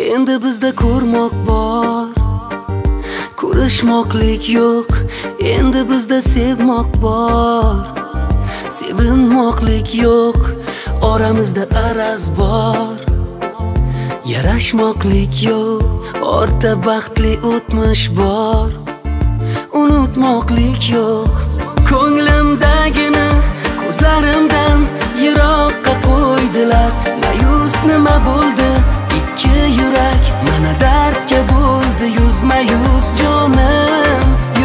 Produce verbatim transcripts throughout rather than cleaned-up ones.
Endi bizda ko'rmoq bor, ko'rishmoqlik yo'q. Endi bizda sevmoq bor, sevinmoqlik yo'q. Oramizda araz bor, yarashmoqlik yo'q. Ortda baxtli o'tmish bor, unutmoqlik yo'q. Ko'nglimdagini ko'zlarimdan yiroqqa qo'ydilar. Mayus nima bo'ldi? Ikki yurak mana dardga bo'ldi yuzma yuz. Jonim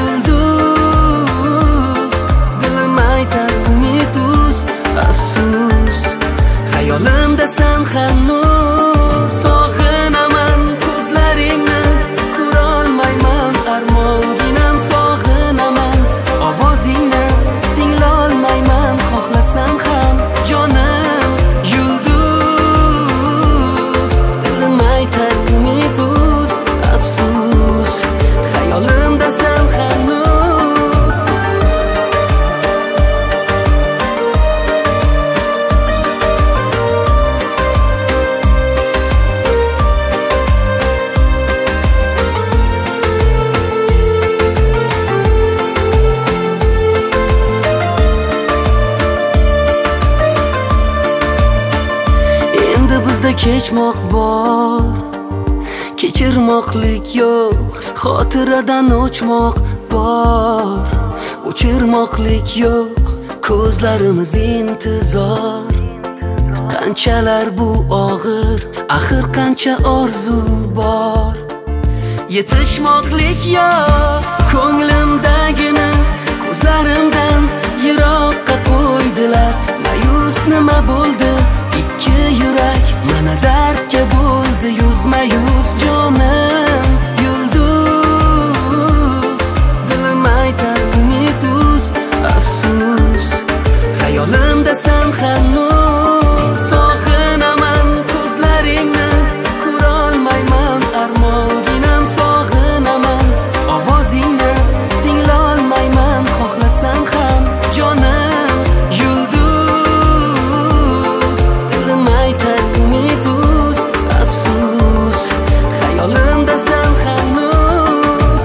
yulduz, dilim aytar umid uz. Afsus, xayolimdasan hanuz. Sog'inaman ko'zlaringni, ko'rolmayman armonginam. Sog'inaman ovozingni, tinglolmayman xohlasam ham. Jonim yulduz, dilim aytar umid uz. Afsus, xayolimdasan hanuz. Endi bizda kechmoq bor, kechirmoqlik yo'q. Xotiradan o'chmoq bor, o'chirmoqlik yo'q. Ko'zlarimiz intizor, qanchalar bu og'ir, axir qancha orzu bor. Yetishmoqlik yo'q. Ko'nglimdagini ko'zlarimdan yiroqqa qo'ydilar. Mayus nima bo'ldi? Ikki yurak mana dardga bo'ldi yuzma yuz. Jonim yulduz, dilim aytar umid uz. Afsus, xayolimdasan hanuz. Sog'inaman ko'zlaringni, ko'rolmayman armonginam. Sog'inaman ovozingni, tinglolmayman xohlasam ham. Jonim yulduz, dilim aytar umid uz. Afsus, xayolimdasan hanuz.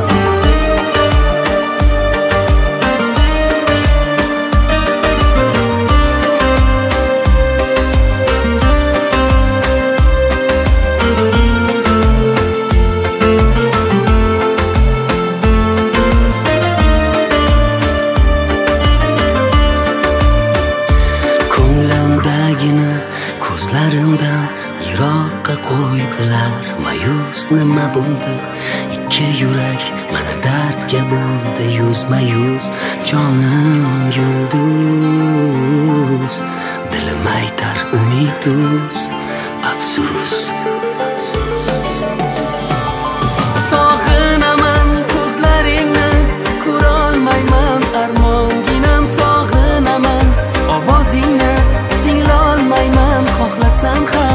Ko'nglimdagini ko'zlarimdan yiroqqa qo'ydilar. Mayus nima bo'ldi? Ikki yurak mana dardga bo'ldi yuzma yuz. Jonim yulduz, dilim aytar umid uz. Afsus, sog'inaman ko'zlaringni, ko'rolmayman armonginam. Sog'inaman ovozingni, tinglolmayman xohlasam ham.